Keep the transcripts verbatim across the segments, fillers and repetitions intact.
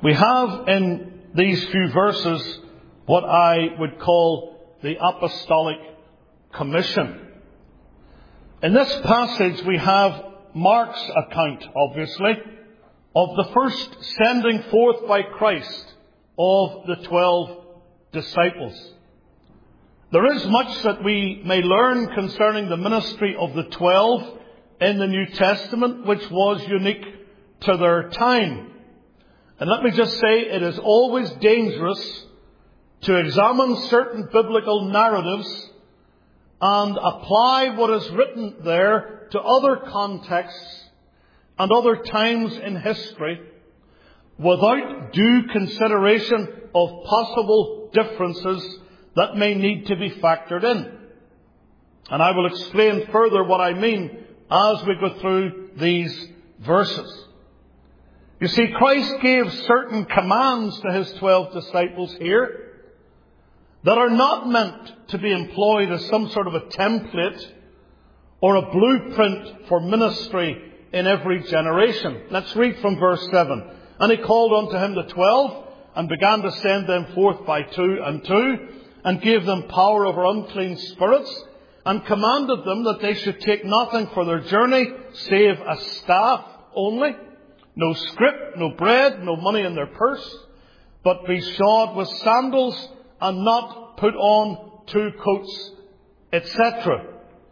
We have in these few verses what I would call the Apostolic Commission. In this passage we have Mark's account, obviously, of the first sending forth by Christ of the twelve disciples. There is much that we may learn concerning the ministry of the twelve in the New Testament, which was unique to their time. And let me just say, it is always dangerous to examine certain biblical narratives and apply what is written there to other contexts and other times in history without due consideration of possible differences that may need to be factored in. And I will explain further what I mean as we go through these verses. You see, Christ gave certain commands to his twelve disciples here that are not meant to be employed as some sort of a template or a blueprint for ministry in every generation. Let's read from verse seven. And he called unto him the twelve, and began to send them forth by two and two, and gave them power over unclean spirits, and commanded them that they should take nothing for their journey, save a staff only, no scrip, no bread, no money in their purse, but be shod with sandals, and not put on two coats, et cetera.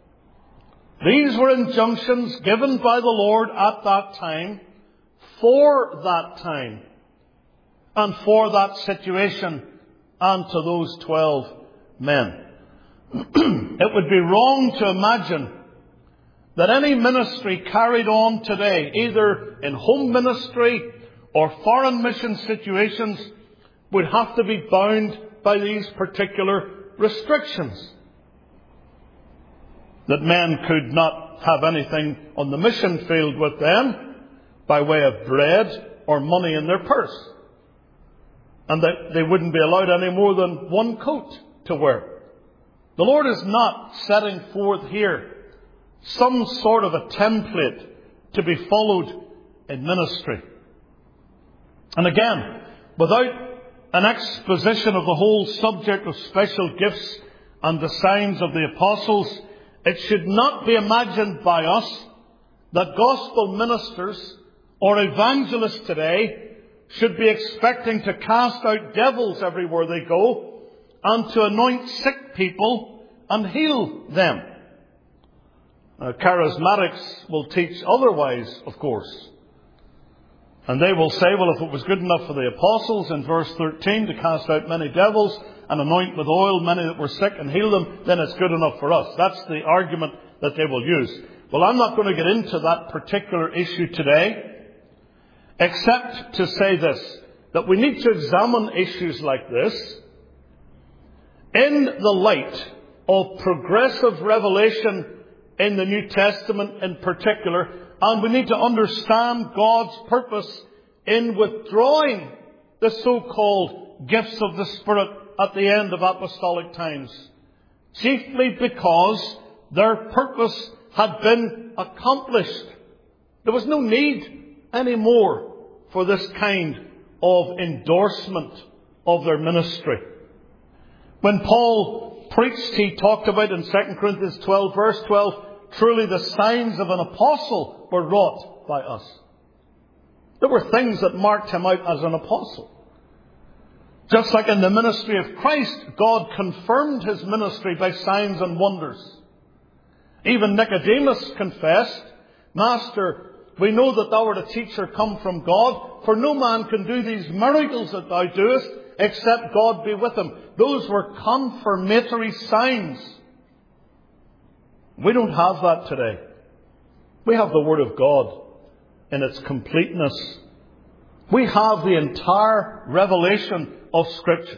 These were injunctions given by the Lord at that time, for that time, and for that situation, and to those twelve men. It would be wrong to imagine that any ministry carried on today, either in home ministry or foreign mission situations, would have to be bound by these particular restrictions. That men could not have anything on the mission field with them by way of bread or money in their purse. And that they wouldn't be allowed any more than one coat to wear. The Lord is not setting forth here some sort of a template to be followed in ministry. And again, without an exposition of the whole subject of special gifts and the signs of the apostles, it should not be imagined by us that gospel ministers or evangelists today should be expecting to cast out devils everywhere they go and to anoint sick people and heal them. Uh, charismatics will teach otherwise, of course. And they will say, well, if it was good enough for the apostles in verse thirteen to cast out many devils and anoint with oil many that were sick and heal them, then it's good enough for us. That's the argument that they will use. Well, I'm not going to get into that particular issue today, except to say this, that we need to examine issues like this in the light of progressive revelation in the New Testament in particular. And we need to understand God's purpose in withdrawing the so-called gifts of the Spirit at the end of apostolic times. Chiefly because their purpose had been accomplished. There was no need anymore for this kind of endorsement of their ministry. When Paul preached, he talked about in Second Corinthians twelve, verse twelve, truly the signs of an apostle were wrought by us. There were things that marked him out as an apostle. Just like in the ministry of Christ, God confirmed his ministry by signs and wonders. Even Nicodemus confessed, Master, we know that thou art a teacher come from God, for no man can do these miracles that thou doest, except God be with him. Those were confirmatory signs. We don't have that today. We have the Word of God in its completeness. We have the entire revelation of Scripture.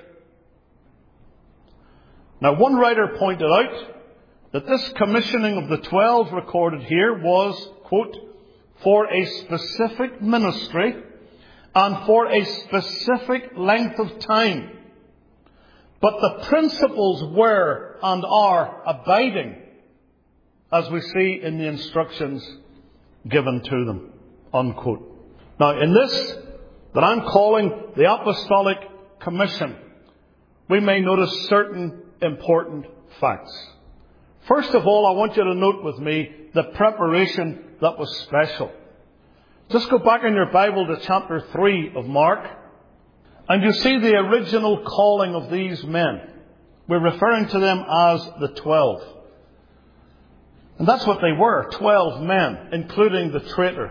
Now, one writer pointed out that this commissioning of the twelve recorded here was, quote, for a specific ministry and for a specific length of time. But the principles were and are abiding, as we see in the instructions given to them, unquote. Now, in this that I'm calling the Apostolic Commission, we may notice certain important facts. First of all, I want you to note with me the preparation that was special. Just go back in your Bible to chapter three of Mark, and you see the original calling of these men. We're referring to them as the twelve. And that's what they were, twelve men, including the traitor,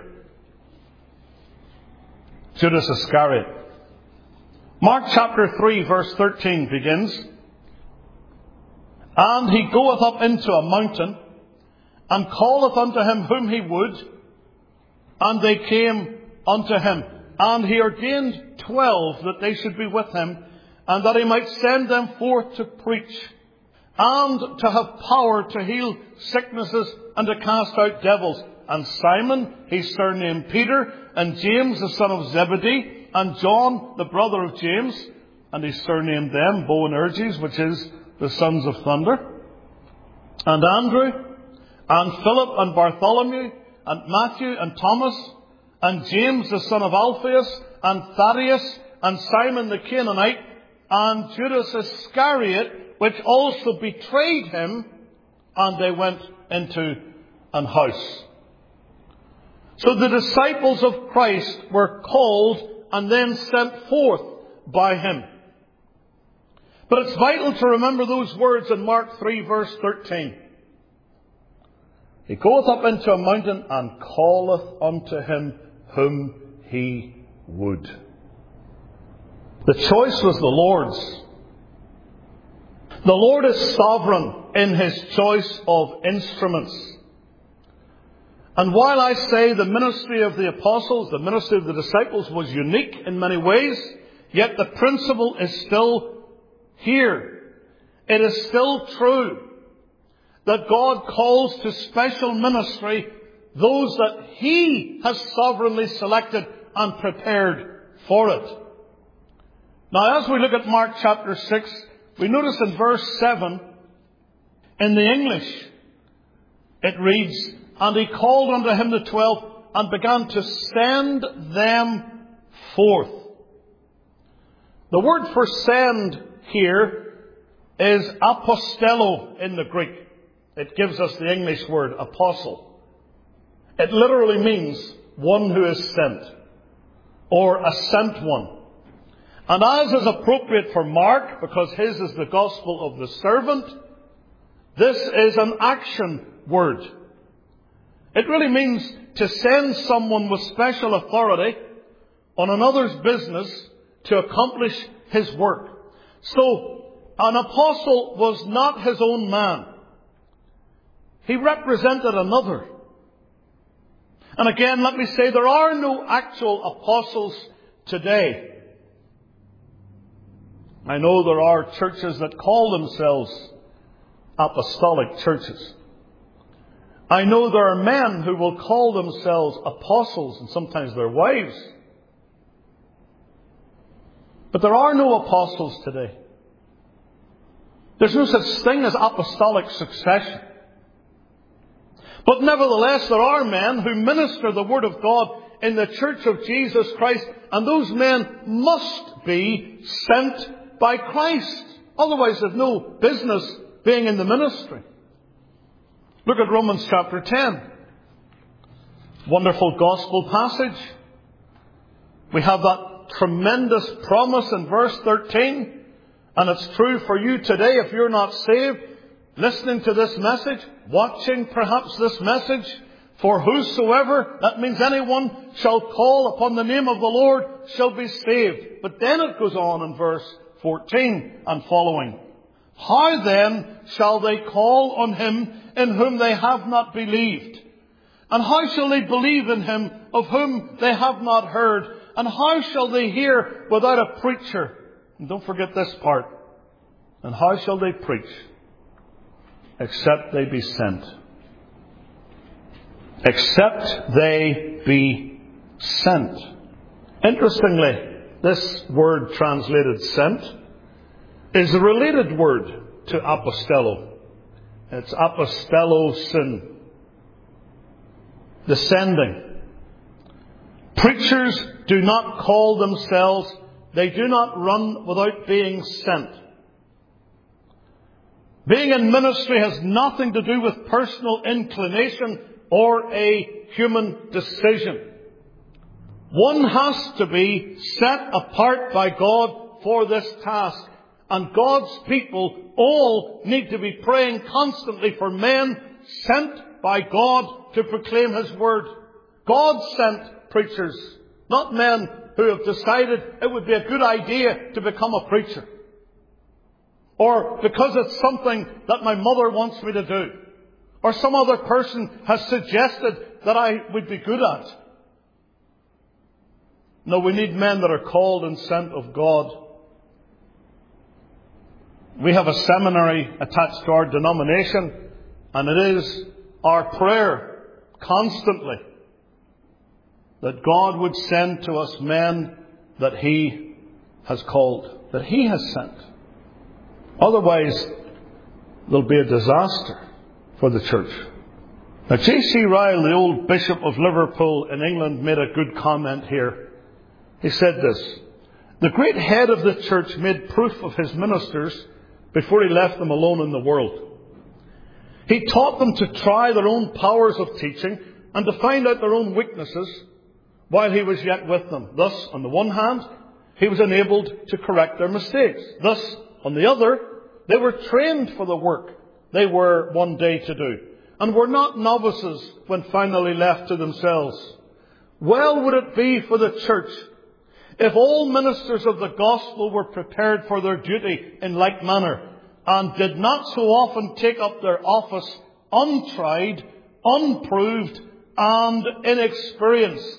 Judas Iscariot. Mark chapter three verse thirteen begins, "And he goeth up into a mountain, and calleth unto him whom he would, and they came unto him. And he ordained twelve that they should be with him, and that he might send them forth to preach, and to have power to heal sicknesses, and to cast out devils. And Simon, he surnamed Peter, and James the son of Zebedee, and John the brother of James, and he surnamed them Boanerges, which is the sons of thunder, and Andrew, and Philip, and Bartholomew, and Matthew, and Thomas, and James the son of Alphaeus, and Thaddeus, and Simon the Canaanite, and Judas Iscariot, which also betrayed him, and they went into an house." So the disciples of Christ were called and then sent forth by him. But it's vital to remember those words in Mark three verse thirteen. "He goeth up into a mountain and calleth unto him whom he would." The choice was the Lord's. The Lord is sovereign in his choice of instruments. And while I say the ministry of the apostles, the ministry of the disciples was unique in many ways, yet the principle is still here. It is still true that God calls to special ministry those that he has sovereignly selected and prepared for it. Now, as we look at Mark chapter six, we notice in verse seven, in the English, it reads, "And he called unto him the twelve, and began to send them forth." The word for send here is apostello in the Greek. It gives us the English word apostle. It literally means one who is sent, or a sent one. And as is appropriate for Mark, because his is the gospel of the servant, this is an action word. It really means to send someone with special authority on another's business to accomplish his work. So, an apostle was not his own man. He represented another. And again, let me say, there are no actual apostles today. I know there are churches that call themselves apostolic churches. I know there are men who will call themselves apostles, and sometimes their wives. But there are no apostles today. There's no such thing as apostolic succession. But nevertheless, there are men who minister the Word of God in the Church of Jesus Christ, and those men must be sent by Christ. Otherwise, there's no business being in the ministry. Look at Romans chapter ten. Wonderful gospel passage. We have that tremendous promise in verse thirteen. And it's true for you today if you're not saved, listening to this message, watching perhaps this message. "For whosoever," that means anyone, "shall call upon the name of the Lord shall be saved." But then it goes on in verse fourteen and following. "How then shall they call on him in whom they have not believed? And how shall they believe in him of whom they have not heard? And how shall they hear without a preacher?" And don't forget this part. "And how shall they preach except they be sent?" Except they be sent. Interestingly, this word translated sent is a related word to apostello. It's apostellosin, the sending. Preachers do not call themselves, they do not run without being sent. Being in ministry has nothing to do with personal inclination or a human decision. One has to be set apart by God for this task. And God's people all need to be praying constantly for men sent by God to proclaim His Word. God sent preachers, not men who have decided it would be a good idea to become a preacher. Or because it's something that my mother wants me to do. Or some other person has suggested that I would be good at. No, we need men that are called and sent of God. We have a seminary attached to our denomination, and it is our prayer constantly that God would send to us men that He has called, that He has sent. Otherwise, there'll be a disaster for the church. Now, J C Ryle, the old Bishop of Liverpool in England, made a good comment here. He said this: the great head of the church made proof of his ministers before he left them alone in the world. He taught them to try their own powers of teaching and to find out their own weaknesses while he was yet with them. Thus, on the one hand, he was enabled to correct their mistakes. Thus, on the other, they were trained for the work they were one day to do, and were not novices when finally left to themselves. Well would it be for the church if all ministers of the gospel were prepared for their duty in like manner, and did not so often take up their office untried, unproved, and inexperienced.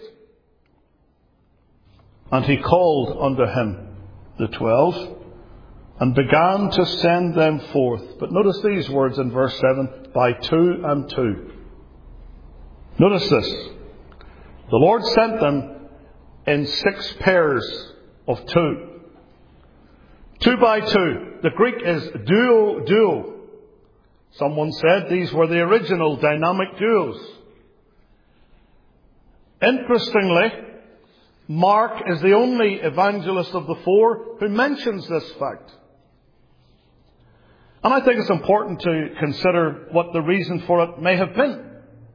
And he called unto him the twelve, and began to send them forth. But notice these words in verse seven, by two and two. Notice this: the Lord sent them in six pairs of two. Two by two. The Greek is duo, duo. Someone said these were the original dynamic duos. Interestingly, Mark is the only evangelist of the four who mentions this fact. And I think it's important to consider what the reason for it may have been.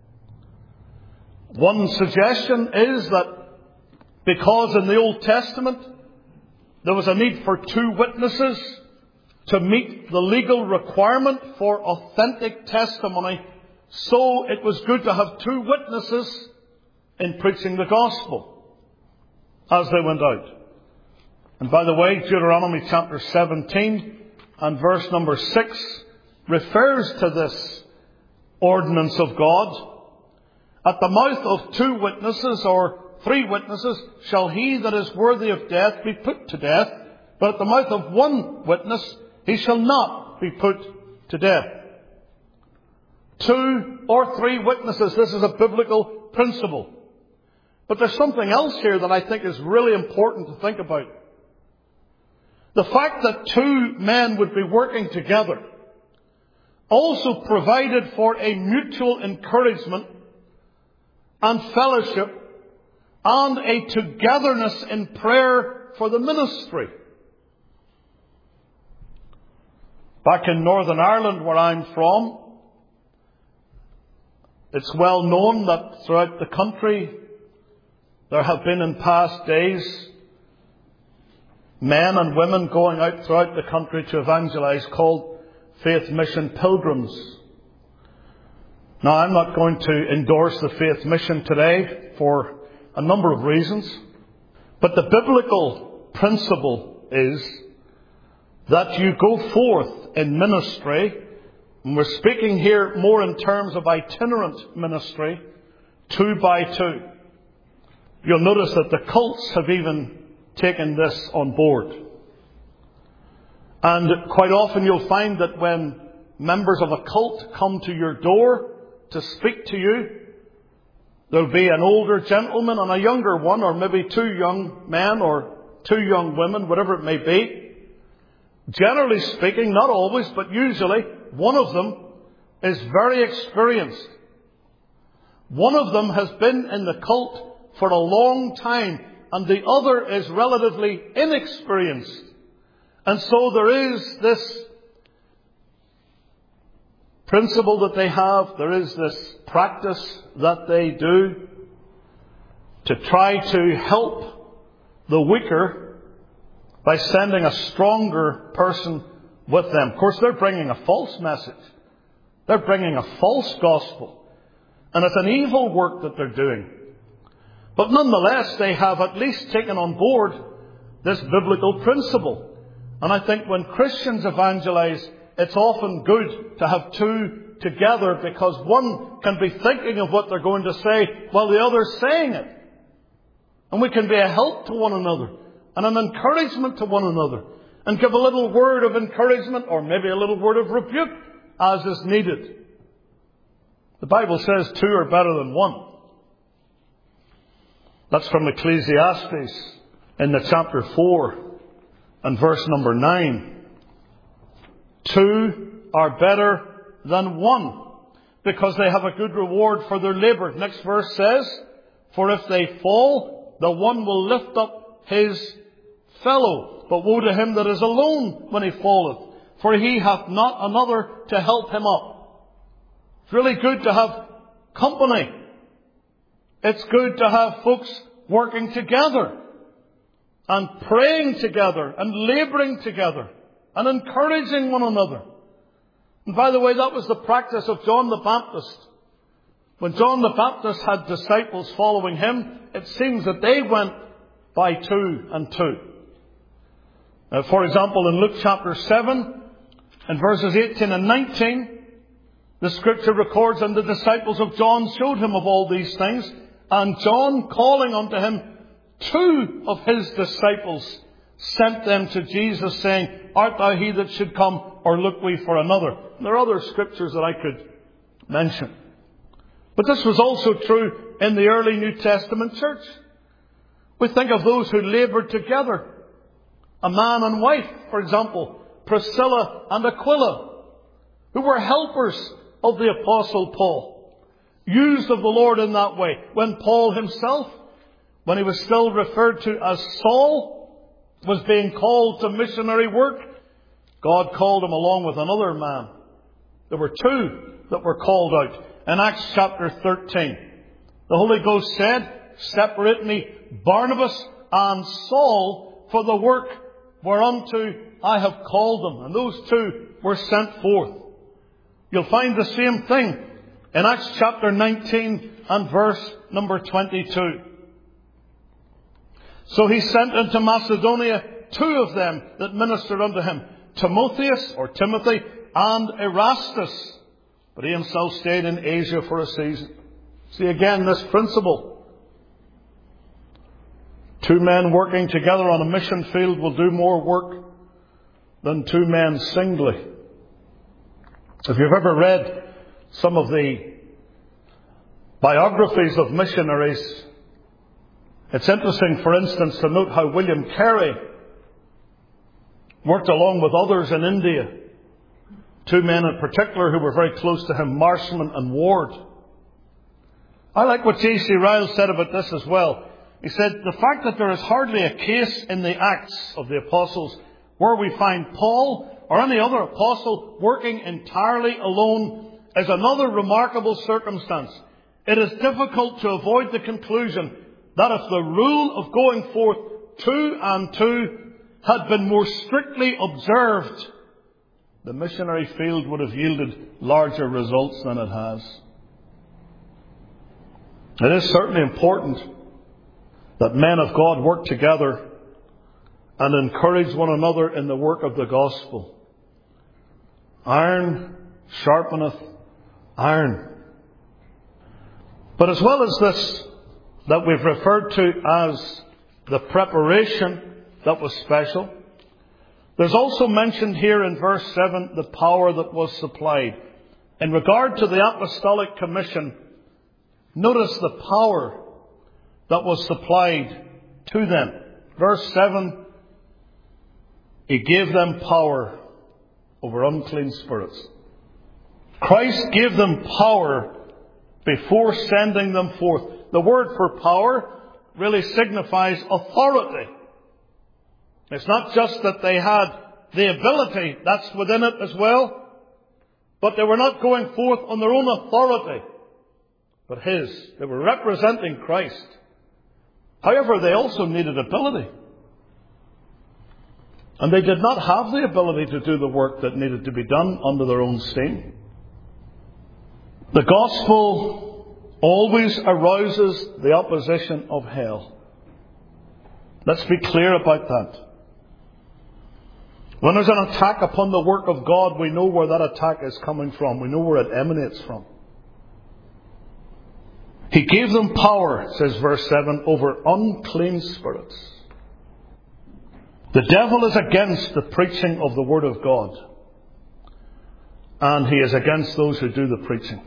One suggestion is that because in the Old Testament there was a need for two witnesses to meet the legal requirement for authentic testimony, so it was good to have two witnesses in preaching the gospel as they went out. And by the way, Deuteronomy chapter seventeen and verse number six refers to this ordinance of God. At the mouth of two witnesses or three witnesses shall he that is worthy of death be put to death, but at the mouth of one witness he shall not be put to death. Two or three witnesses, this is a biblical principle. But there's something else here that I think is really important to think about. The fact that two men would be working together also provided for a mutual encouragement and fellowship and a togetherness in prayer for the ministry. Back in Northern Ireland, where I'm from, it's well known that throughout the country there have been in past days men and women going out throughout the country to evangelize called Faith Mission Pilgrims. Now, I'm not going to endorse the Faith Mission today for a number of reasons, but the biblical principle is that you go forth in ministry, and we're speaking here more in terms of itinerant ministry, two by two. You'll notice that the cults have even taken this on board. And quite often you'll find that when members of a cult come to your door to speak to you, there'll be an older gentleman and a younger one, or maybe two young men or two young women, whatever it may be. Generally speaking, not always, but usually, one of them is very experienced. One of them has been in the cult for a long time, and the other is relatively inexperienced. And so there is this principle that they have, there is this practice that they do to try to help the weaker by sending a stronger person with them. Of course, they're bringing a false message. They're bringing a false gospel. And it's an evil work that they're doing. But nonetheless, they have at least taken on board this biblical principle. And I think when Christians evangelize, it's often good to have two together, because one can be thinking of what they're going to say while the other's saying it. And we can be a help to one another and an encouragement to one another, and give a little word of encouragement or maybe a little word of rebuke as is needed. The Bible says two are better than one. That's from Ecclesiastes in the chapter four and verse number nine. Two are better than one, because they have a good reward for their labour. Next verse says, for if they fall, the one will lift up his fellow. But woe to him that is alone when he falleth, for he hath not another to help him up. It's really good to have company. It's good to have folks working together and praying together and labouring together and encouraging one another. And by the way, that was the practice of John the Baptist. When John the Baptist had disciples following him, it seems that they went by two and two. Uh, for example, in Luke chapter seven, and verses eighteen and nineteen, the scripture records, and the disciples of John showed him of all these things, and John, calling unto him two of his disciples, sent them to Jesus, saying, art thou he that should come, or look we for another? And there are other scriptures that I could mention. But this was also true in the early New Testament church. We think of those who laboured together. A man and wife, for example, Priscilla and Aquila, who were helpers of the Apostle Paul, used of the Lord in that way. When Paul himself, when he was still referred to as Saul, was being called to missionary work, God called him along with another man. There were two that were called out. In Acts chapter thirteen, the Holy Ghost said, separate me Barnabas and Saul for the work whereunto I have called them. And those two were sent forth. You'll find the same thing in Acts chapter nineteen and verse number twenty-two. So he sent into Macedonia two of them that ministered unto him, Timotheus or Timothy and Erastus. But he himself stayed in Asia for a season. See again this principle. Two men working together on a mission field will do more work than two men singly. If you've ever read some of the biographies of missionaries, it's interesting, for instance, to note how William Carey worked along with others in India. Two men in particular who were very close to him, Marshman and Ward. I like what J C Ryle said about this as well. He said, the fact that there is hardly a case in the Acts of the Apostles where we find Paul or any other apostle working entirely alone is another remarkable circumstance. It is difficult to avoid the conclusion that if the rule of going forth two and two had been more strictly observed, the missionary field would have yielded larger results than it has. It is certainly important that men of God work together and encourage one another in the work of the gospel. Iron sharpeneth iron. But as well as this that we've referred to as the preparation that was special, there's also mentioned here in verse seven the power that was supplied. In regard to the apostolic commission, notice the power that was supplied to them. Verse seven, he gave them power over unclean spirits. Christ gave them power before sending them forth. The word for power really signifies authority. It's not just that they had the ability, that's within it as well, but they were not going forth on their own authority, but His. They were representing Christ. However, they also needed ability. And they did not have the ability to do the work that needed to be done under their own steam. The gospel always arouses the opposition of hell. Let's be clear about that. When there's an attack upon the work of God, we know where that attack is coming from. We know where it emanates from. He gave them power, says verse seven, over unclean spirits. The devil is against the preaching of the Word of God. And he is against those who do the preaching.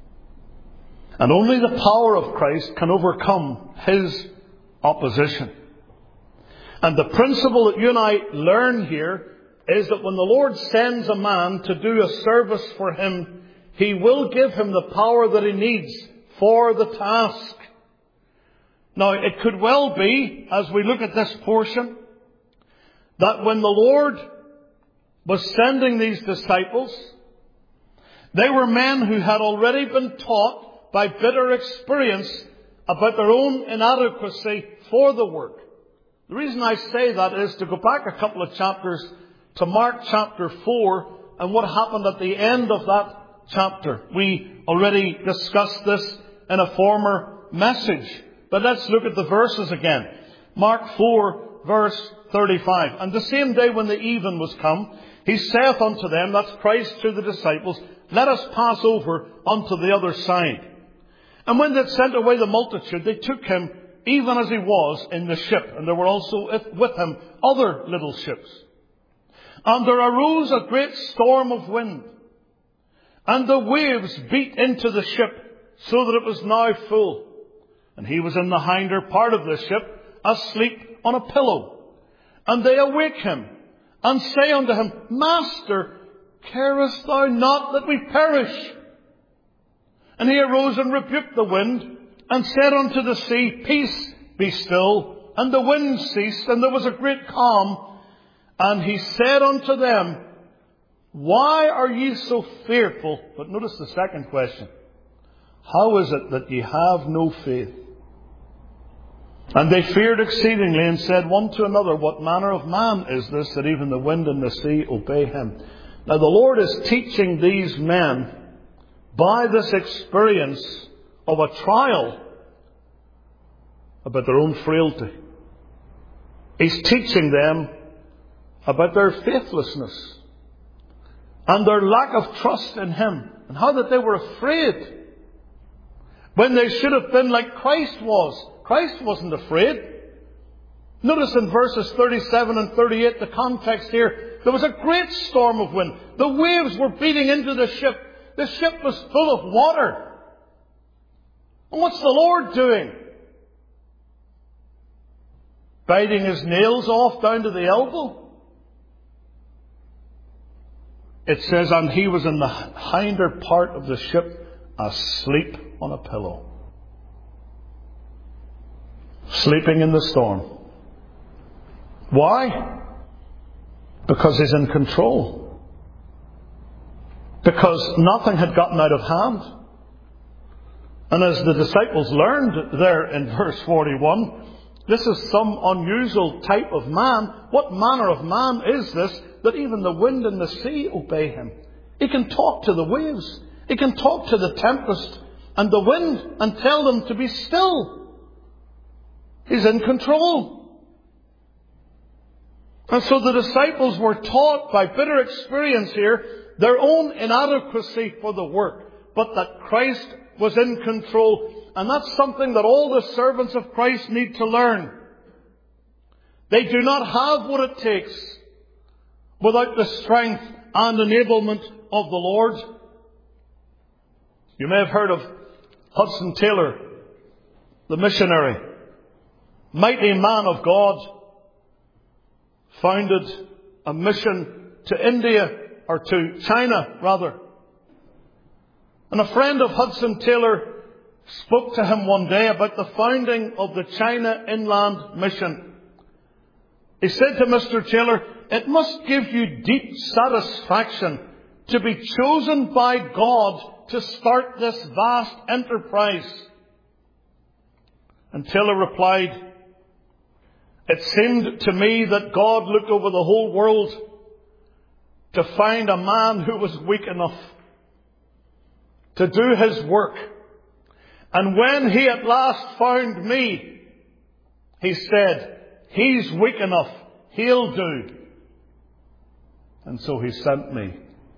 And only the power of Christ can overcome his opposition. And the principle that you and I learn here is that when the Lord sends a man to do a service for Him, He will give him the power that he needs for the task. Now, it could well be, as we look at this portion, that when the Lord was sending these disciples, they were men who had already been taught by bitter experience about their own inadequacy for the work. The reason I say that is to go back a couple of chapters to Mark chapter four and what happened at the end of that chapter. We already discussed this in a former message. But let's look at the verses again. Mark four, verse thirty-five. And the same day when the even was come, He saith unto them, that's Christ to the disciples, let us pass over unto the other side. And when they had sent away the multitude, they took Him even as He was in the ship. And there were also with Him other little ships. And there arose a great storm of wind, and the waves beat into the ship, so that it was now full. And He was in the hinder part of the ship, asleep on a pillow. And they awake Him, and say unto Him, Master, carest Thou not that we perish? And He arose and rebuked the wind, and said unto the sea, Peace, be still. And the wind ceased, and there was a great calm. And He said unto them, Why are ye so fearful? But notice the second question. How is it that ye have no faith? And they feared exceedingly, and said one to another, What manner of man is this, that even the wind and the sea obey Him? Now the Lord is teaching these men, by this experience of a trial, about their own frailty. He's teaching them about their faithlessness and their lack of trust in Him, and how that they were afraid when they should have been like Christ was. Christ wasn't afraid. Notice in verses thirty-seven and thirty-eight, the context here, there was a great storm of wind. The waves were beating into the ship. The ship was full of water. And what's the Lord doing? Biting His nails off down to the elbow? It says, and He was in the hinder part of the ship, asleep on a pillow. Sleeping in the storm. Why? Because He's in control. Because nothing had gotten out of hand. And as the disciples learned there in verse forty-one, this is some unusual type of man. What manner of man is this, that even the wind and the sea obey Him? He can talk to the waves. He can talk to the tempest and the wind and tell them to be still. He's in control. And so the disciples were taught by bitter experience here their own inadequacy for the work, but that Christ was in control. And that's something that all the servants of Christ need to learn. They do not have what it takes without the strength and enablement of the Lord. You may have heard of Hudson Taylor, the missionary, mighty man of God, founded a mission to India, or to China rather. And a friend of Hudson Taylor spoke to him one day about the founding of the China Inland Mission. He said to Mister Taylor, "It must give you deep satisfaction to be chosen by God to start this vast enterprise." And Taylor replied, "It seemed to me that God looked over the whole world to find a man who was weak enough to do his work. And when he at last found me, he said, 'He's weak enough. He'll do.' And so he sent me."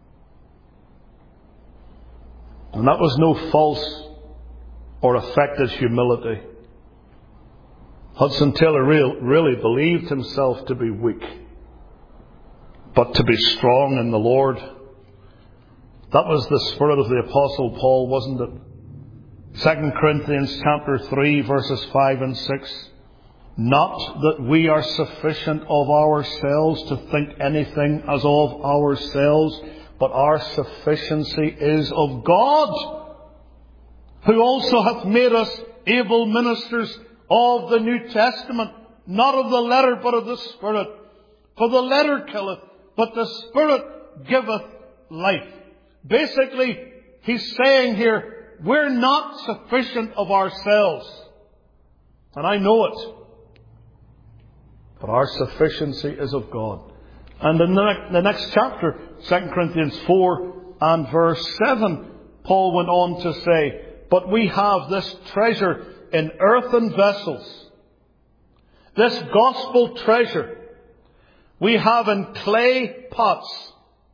And that was no false or affected humility. Hudson Taylor real, really believed himself to be weak, but to be strong in the Lord. That was the spirit of the Apostle Paul, wasn't it? Second Corinthians chapter three, verses five and six. "Not that we are sufficient of ourselves to think anything as of ourselves, but our sufficiency is of God, who also hath made us able ministers of the New Testament, not of the letter, but of the Spirit. For the letter killeth, but the Spirit giveth life." Basically, he's saying here, we're not sufficient of ourselves. And I know it. But our sufficiency is of God. And in the next, the next chapter, Second Corinthians four and verse seven, Paul went on to say, "But we have this treasure in earthen vessels. This gospel treasure we have in clay pots,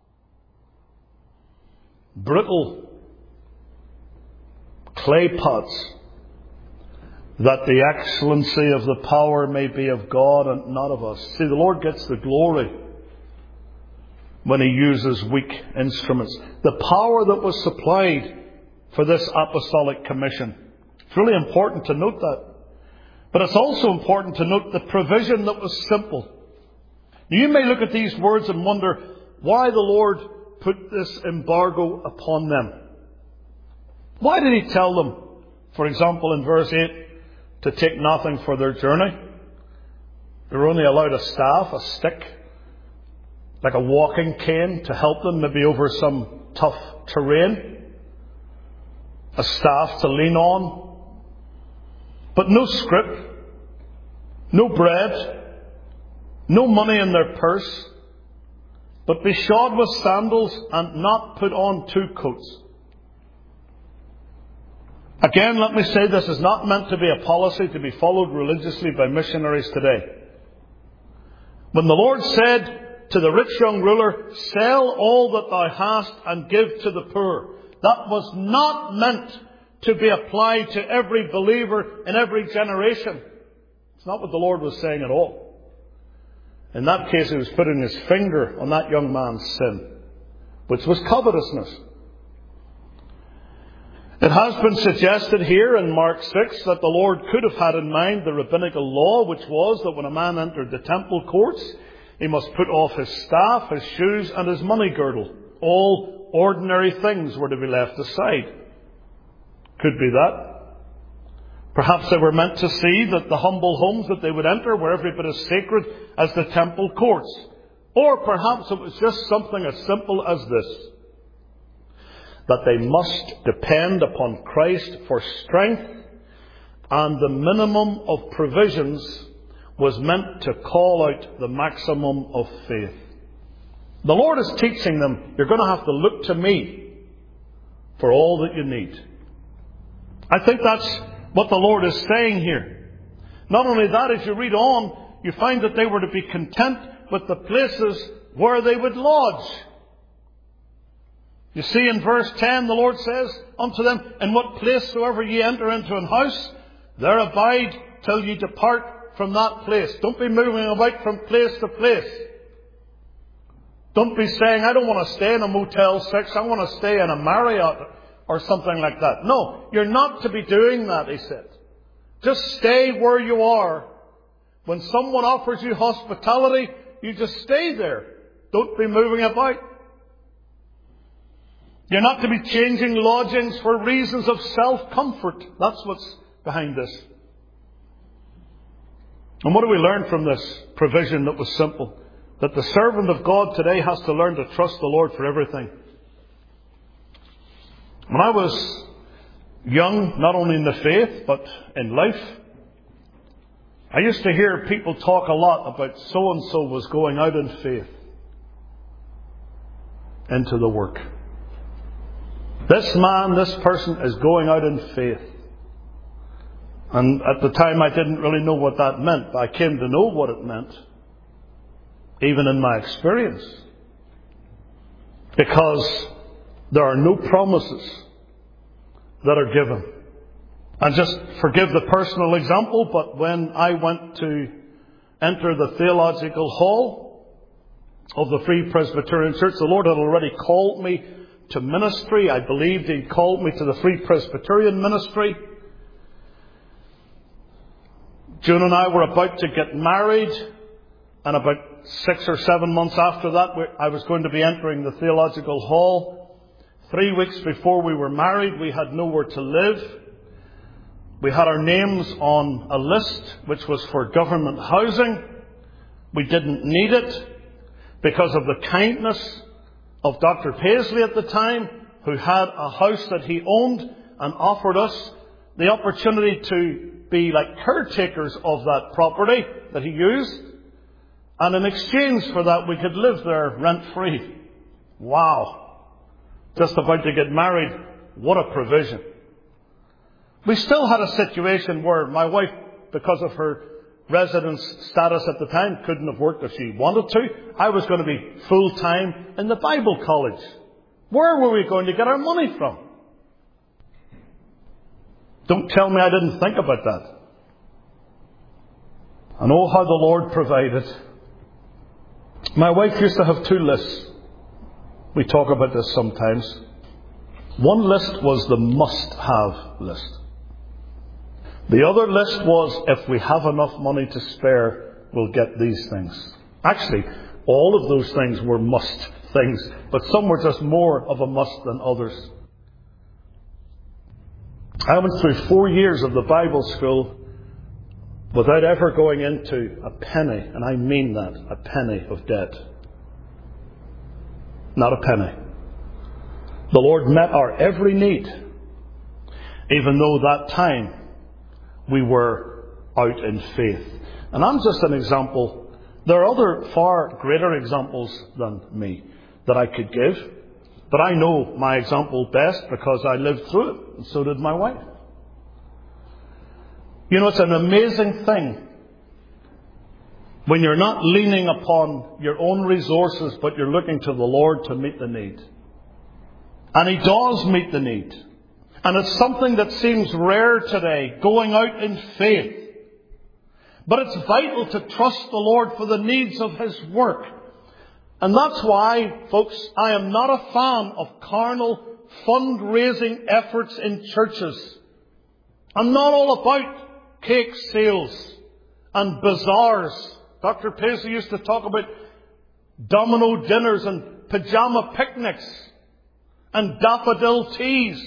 brittle clay pots, that the excellency of the power may be of God and not of us." See, the Lord gets the glory when He uses weak instruments. The power that was supplied for this apostolic commission. It's really important to note that. But it's also important to note the provision that was simple. Now, you may look at these words and wonder why the Lord put this embargo upon them. Why did He tell them, for example, in verse eight, to take nothing for their journey? They were only allowed a staff, a stick, like a walking cane to help them maybe over some tough terrain, a staff to lean on, but no scrip, no bread, no money in their purse, but be shod with sandals and not put on two coats. Again, let me say this is not meant to be a policy to be followed religiously by missionaries today. When the Lord said to the rich young ruler, "Sell all that thou hast and give to the poor," that was not meant to be applied to every believer in every generation. It's not what the Lord was saying at all. In that case, He was putting His finger on that young man's sin, which was covetousness. It has been suggested here in Mark six that the Lord could have had in mind the rabbinical law, which was that when a man entered the temple courts, he must put off his staff, his shoes, and his money girdle. All ordinary things were to be left aside. Could be that. Perhaps they were meant to see that the humble homes that they would enter were every bit as sacred as the temple courts. Or perhaps it was just something as simple as this: that they must depend upon Christ for strength, and the minimum of provisions was meant to call out the maximum of faith. The Lord is teaching them, you're going to have to look to me for all that you need. I think that's what the Lord is saying here. Not only that, as you read on, you find that they were to be content with the places where they would lodge. You see in verse ten, the Lord says unto them, "In what place soever ye enter into an house, there abide till ye depart from that place." Don't be moving about from place to place. Don't be saying, "I don't want to stay in a Motel six, I want to stay in a Marriott," or something like that. No, you're not to be doing that, He said. Just stay where you are. When someone offers you hospitality, you just stay there. Don't be moving about. You're not to be changing lodgings for reasons of self-comfort. That's what's behind this. And what do we learn from this provision that was simple? That the servant of God today has to learn to trust the Lord for everything. When I was young, not only in the faith, but in life, I used to hear people talk a lot about so-and-so was going out in faith into the work. This man, this person is going out in faith. And at the time I didn't really know what that meant. But I came to know what it meant, even in my experience. Because there are no promises that are given. And just forgive the personal example, but when I went to enter the theological hall of the Free Presbyterian Church, the Lord had already called me to ministry. I believed He'd called me to the Free Presbyterian ministry. June and I were about to get married, and about six or seven months after that, I was going to be entering the theological hall. Three weeks before we were married, we had nowhere to live. We had our names on a list which was for government housing. We didn't need it because of the kindness of Doctor Paisley at the time, who had a house that he owned and offered us the opportunity to be like caretakers of that property that he used. And in exchange for that, we could live there rent-free. Wow. Just about to get married. What a provision. We still had a situation where my wife, because of her residence status at the time, couldn't have worked if she wanted to. I was going to be full-time in the Bible college. Where were we going to get our money from? Don't tell me I didn't think about that. And oh, how the Lord provided. My wife used to have two lists. We talk about this sometimes. One list was the must-have list. The other list was, if we have enough money to spare, we'll get these things. Actually, all of those things were must things, but some were just more of a must than others. I went through four years of the Bible school without ever going into a penny, and I mean that, a penny of debt. Not a penny. The Lord met our every need, even though that time we were out in faith. And I'm just an example. There are other far greater examples than me that I could give. But I know my example best because I lived through it. And so did my wife. You know, it's an amazing thing when you're not leaning upon your own resources, but you're looking to the Lord to meet the need. And He does meet the need. And it's something that seems rare today, going out in faith. But it's vital to trust the Lord for the needs of His work. And that's why, folks, I am not a fan of carnal fundraising efforts in churches. I'm not all about cake sales and bazaars. Doctor Paisley used to talk about domino dinners and pajama picnics and daffodil teas.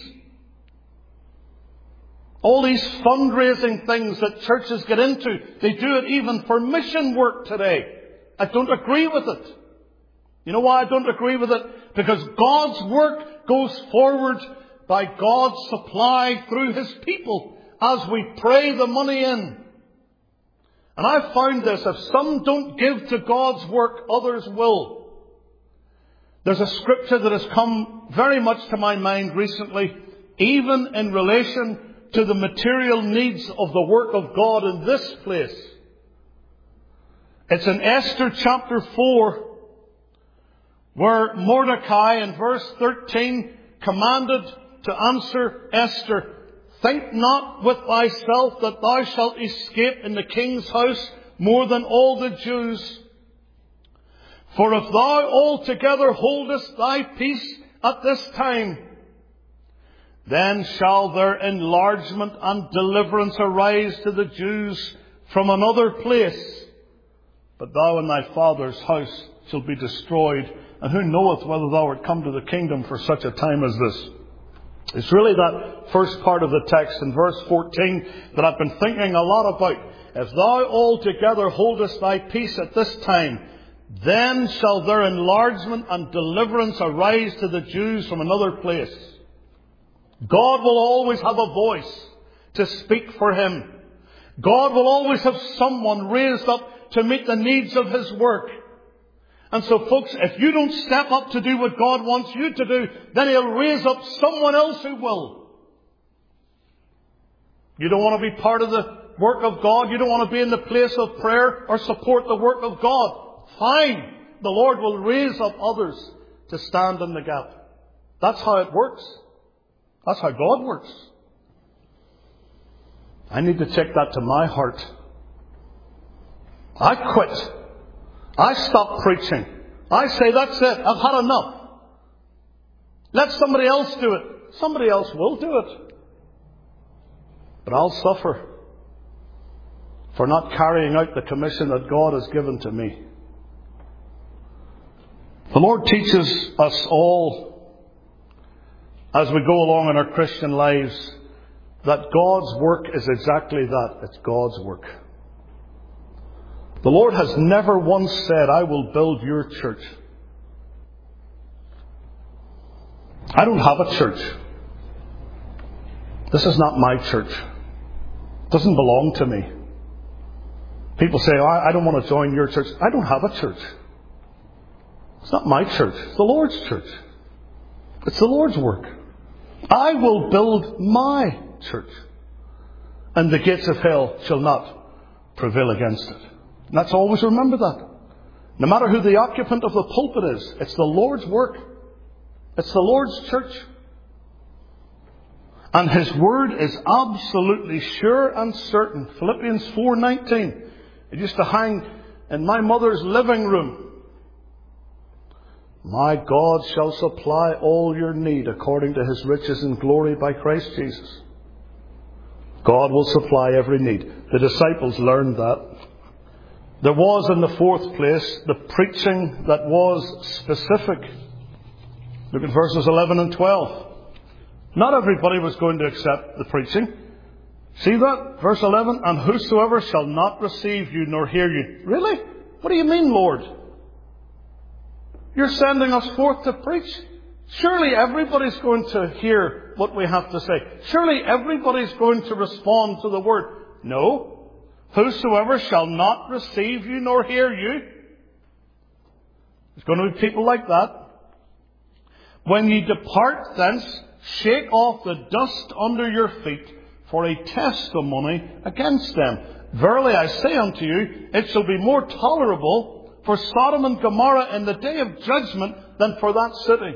All these fundraising things that churches get into, they do it even for mission work today. I don't agree with it. You know why I don't agree with it? Because God's work goes forward by God's supply through His people as we pray the money in. And I've found this, if some don't give to God's work, others will. There's a scripture that has come very much to my mind recently, even in relation to the material needs of the work of God in this place. It's in Esther chapter four, where Mordecai in verse thirteen commanded to answer Esther, "Think not with thyself that thou shalt escape in the king's house more than all the Jews. For if thou altogether holdest thy peace at this time, then shall their enlargement and deliverance arise to the Jews from another place. But thou and thy father's house shall be destroyed And who knoweth whether thou art come to the kingdom for such a time as this? It's really that first part of the text in verse fourteen that I've been thinking a lot about. If thou altogether holdest thy peace at this time, then shall their enlargement and deliverance arise to the Jews from another place. God will always have a voice to speak for Him. God will always have someone raised up to meet the needs of His work. And so, folks, if you don't step up to do what God wants you to do, then He'll raise up someone else who will. You don't want to be part of the work of God. You don't want to be in the place of prayer or support the work of God. Fine. The Lord will raise up others to stand in the gap. That's how it works. That's how God works. I need to take that to my heart. I quit. I stop preaching. I say, that's it. I've had enough. Let somebody else do it. Somebody else will do it. But I'll suffer for not carrying out the commission that God has given to me. The Lord teaches us all as we go along in our Christian lives that God's work is exactly that. It's God's work. The Lord has never once said, I will build your church. I don't have a church. This is not my church. It doesn't belong to me. People say, oh, I don't want to join your church. I don't have a church. It's not my church. It's the Lord's church. It's the Lord's work. I will build my church, and the gates of hell shall not prevail against it. And that's always remember that. No matter who the occupant of the pulpit is, it's the Lord's work. It's the Lord's church. And His word is absolutely sure and certain. Philippians four nineteen. It used to hang in my mother's living room. My God shall supply all your need according to His riches and glory by Christ Jesus. God will supply every need. The disciples learned that. There was, in the fourth place, the preaching that was specific. Look at verses eleven and twelve. Not everybody was going to accept the preaching. See that? Verse eleven, and whosoever shall not receive you nor hear you. Really? What do you mean, Lord? You're sending us forth to preach. Surely everybody's going to hear what we have to say. Surely everybody's going to respond to the word. No. Whosoever shall not receive you nor hear you. There's going to be people like that. When ye depart thence, shake off the dust under your feet for a testimony against them. Verily I say unto you, it shall be more tolerable for Sodom and Gomorrah in the day of judgment than for that city.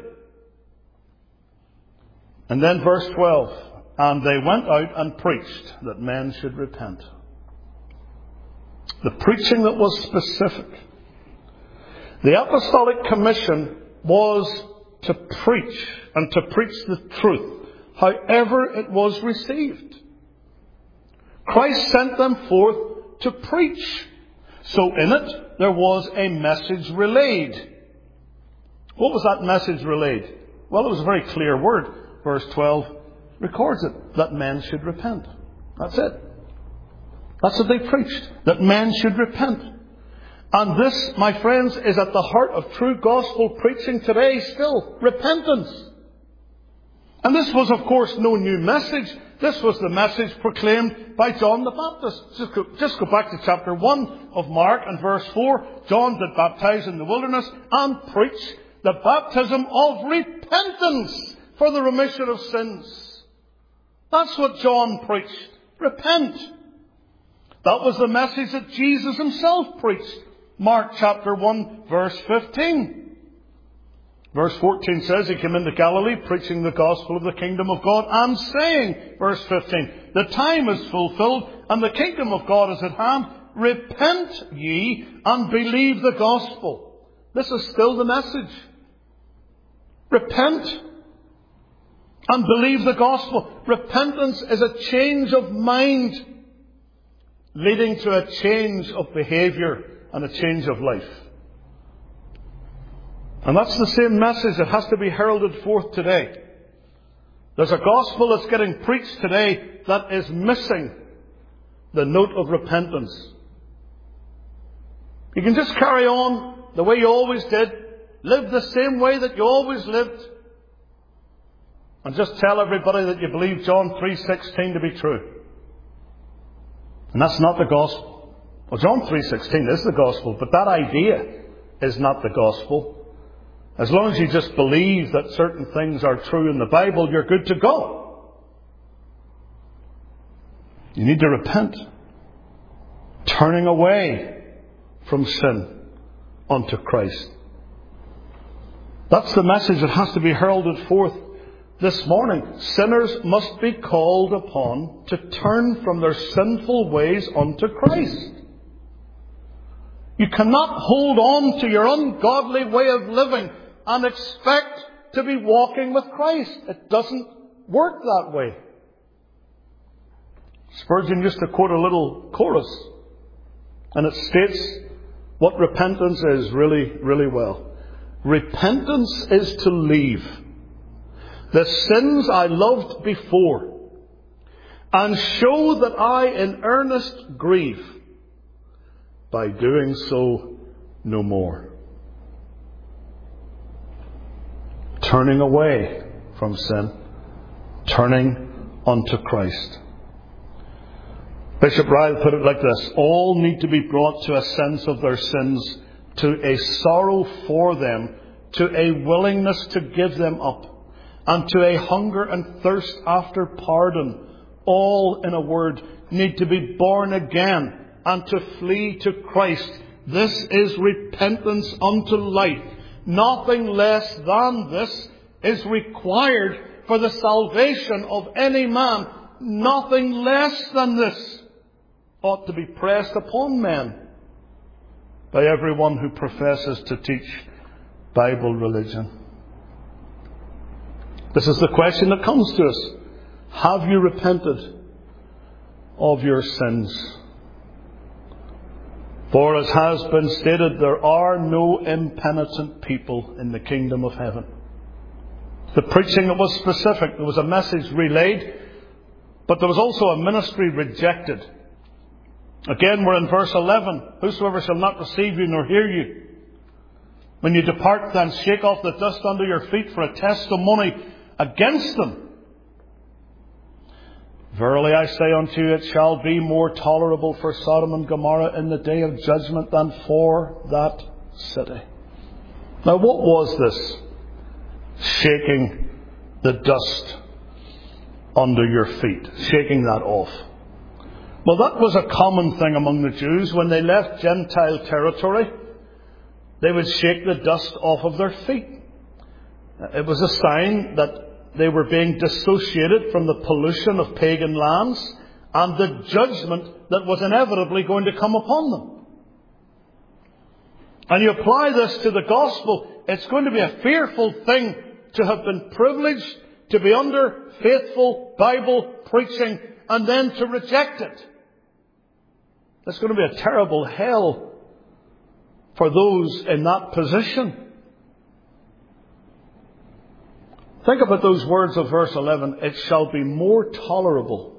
And then verse twelve. And they went out and preached that men should repent. The preaching that was specific. The Apostolic Commission was to preach and to preach the truth, however it was received. Christ sent them forth to preach. So in it, there was a message relayed. What was that message relayed? Well, it was a very clear word. Verse twelve records it, that men should repent. That's it. That's what they preached, that men should repent. And this, my friends, is at the heart of true gospel preaching today still. Repentance. And this was, of course, no new message. This was the message proclaimed by John the Baptist. Just go, just go back to chapter one of Mark and verse four. John did baptize in the wilderness and preach the baptism of repentance for the remission of sins. That's what John preached. Repent. That was the message that Jesus Himself preached. Mark chapter one, verse fifteen. Verse fourteen says, He came into Galilee preaching the gospel of the kingdom of God and saying, verse fifteen, the time is fulfilled and the kingdom of God is at hand. Repent ye and believe the gospel. This is still the message. Repent and believe the gospel. Repentance is a change of mind, leading to a change of behaviour and a change of life. And that's the same message that has to be heralded forth today. There's a gospel that's getting preached today that is missing the note of repentance. You can just carry on the way you always did, live the same way that you always lived, and just tell everybody that you believe John three sixteen to be true. And that's not the gospel. Well, John three sixteen is the gospel, but that idea is not the gospel. As long as you just believe that certain things are true in the Bible, you're good to go. You need to repent. Turning away from sin unto Christ. That's the message that has to be heralded forth this morning. Sinners must be called upon to turn from their sinful ways unto Christ. You cannot hold on to your ungodly way of living and expect to be walking with Christ. It doesn't work that way. Spurgeon used to quote a little chorus, and it states what repentance is really, really well. Repentance is to leave the sins I loved before, and show that I in earnest grieve by doing so no more. Turning away from sin, turning unto Christ. Bishop Ryle put it like this: all need to be brought to a sense of their sins, to a sorrow for them, to a willingness to give them up, and to a hunger and thirst after pardon. All, in a word, need to be born again and to flee to Christ. This is repentance unto life. Nothing less than this is required for the salvation of any man. Nothing less than this ought to be pressed upon men by everyone who professes to teach Bible religion. This is the question that comes to us. Have you repented of your sins? For as has been stated, there are no impenitent people in the kingdom of heaven. The preaching was specific. There was a message relayed, but there was also a ministry rejected. Again, we're in verse eleven. Whosoever shall not receive you nor hear you, when you depart, then shake off the dust under your feet for a testimony against them. Verily I say unto you, it shall be more tolerable for Sodom and Gomorrah in the day of judgment than for that city. Now, what was this shaking the dust under your feet? Shaking that off. Well, that was a common thing among the Jews. When they left Gentile territory, they would shake the dust off of their feet. It was a sign that they were being dissociated from the pollution of pagan lands and the judgment that was inevitably going to come upon them. And you apply this to the gospel, it's going to be a fearful thing to have been privileged to be under faithful Bible preaching and then to reject it. It's going to be a terrible hell for those in that position. Think about those words of verse eleven. It shall be more tolerable.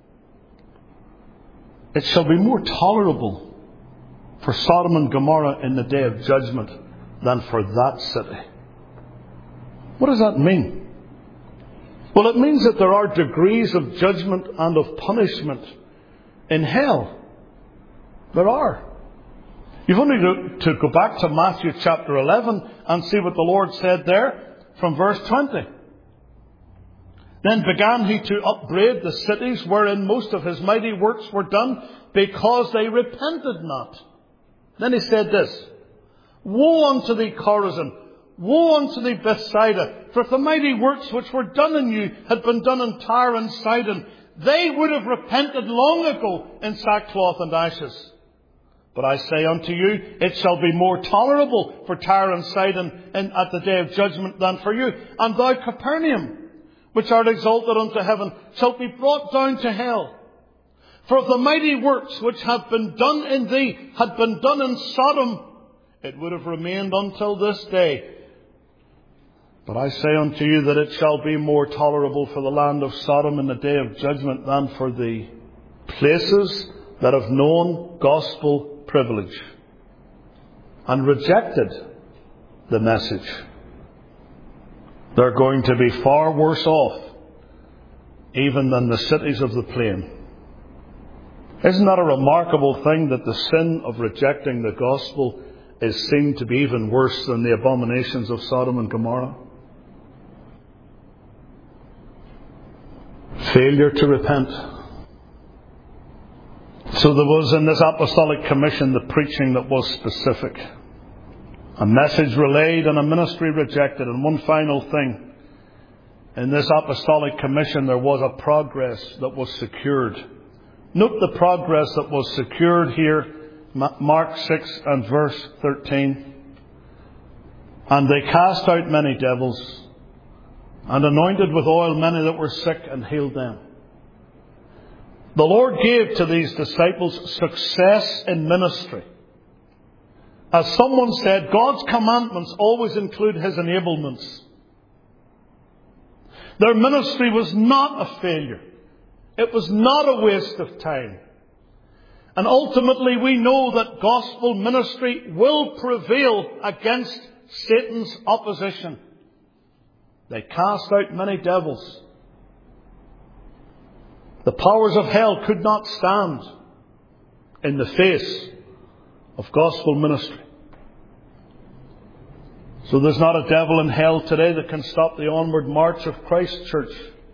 It shall be more tolerable for Sodom and Gomorrah in the day of judgment than for that city. What does that mean? Well, it means that there are degrees of judgment and of punishment in hell. There are. You've only to, to go back to Matthew chapter eleven and see what the Lord said there. From verse twenty. Then began he to upbraid the cities wherein most of his mighty works were done, because they repented not. Then he said this: Woe unto thee, Chorazin! Woe unto thee, Bethsaida! For if the mighty works which were done in you had been done in Tyre and Sidon, they would have repented long ago in sackcloth and ashes. But I say unto you, it shall be more tolerable for Tyre and Sidon in, at the day of judgment than for you. And thou, Capernaum, which art exalted unto heaven, shalt be brought down to hell. For if the mighty works which have been done in thee had been done in Sodom, it would have remained until this day. But I say unto you that it shall be more tolerable for the land of Sodom in the day of judgment than for the places that have known gospel privilege and rejected the message. They're going to be far worse off even than the cities of the plain. Isn't that a remarkable thing, that the sin of rejecting the gospel is seen to be even worse than the abominations of Sodom and Gomorrah? Failure to repent. So there was in this apostolic commission the preaching that was specific. A message relayed and a ministry rejected. And one final thing. In this apostolic commission there was a progress that was secured. Note the progress that was secured here. Mark six and verse thirteen. And they cast out many devils, and anointed with oil many that were sick, and healed them. The Lord gave to these disciples success in ministry. As someone said, God's commandments always include His enablements. Their ministry was not a failure. It was not a waste of time. And ultimately we know that gospel ministry will prevail against Satan's opposition. They cast out many devils. The powers of hell could not stand in the face of gospel ministry. So there's not a devil in hell today that can stop the onward march of Christ's church.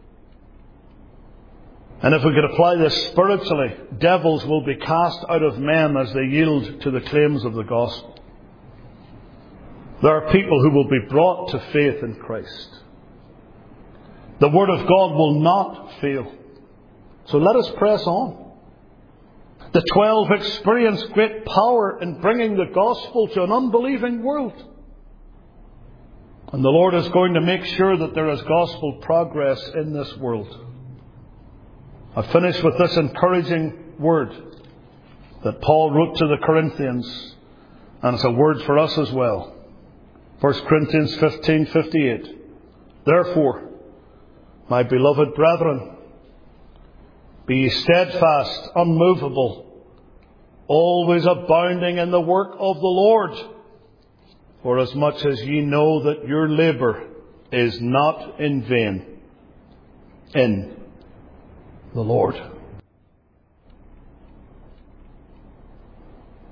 And if we could apply this spiritually, devils will be cast out of men as they yield to the claims of the gospel. There are people who will be brought to faith in Christ. The Word of God will not fail. So let us press on. The twelve experienced great power in bringing the gospel to an unbelieving world. And the Lord is going to make sure that there is gospel progress in this world. I finish with this encouraging word that Paul wrote to the Corinthians, and it's a word for us as well. First Corinthians fifteen fifty-eight. Therefore, my beloved brethren, be ye steadfast, unmovable, always abounding in the work of the Lord, for as much as ye know that your labour is not in vain in the Lord.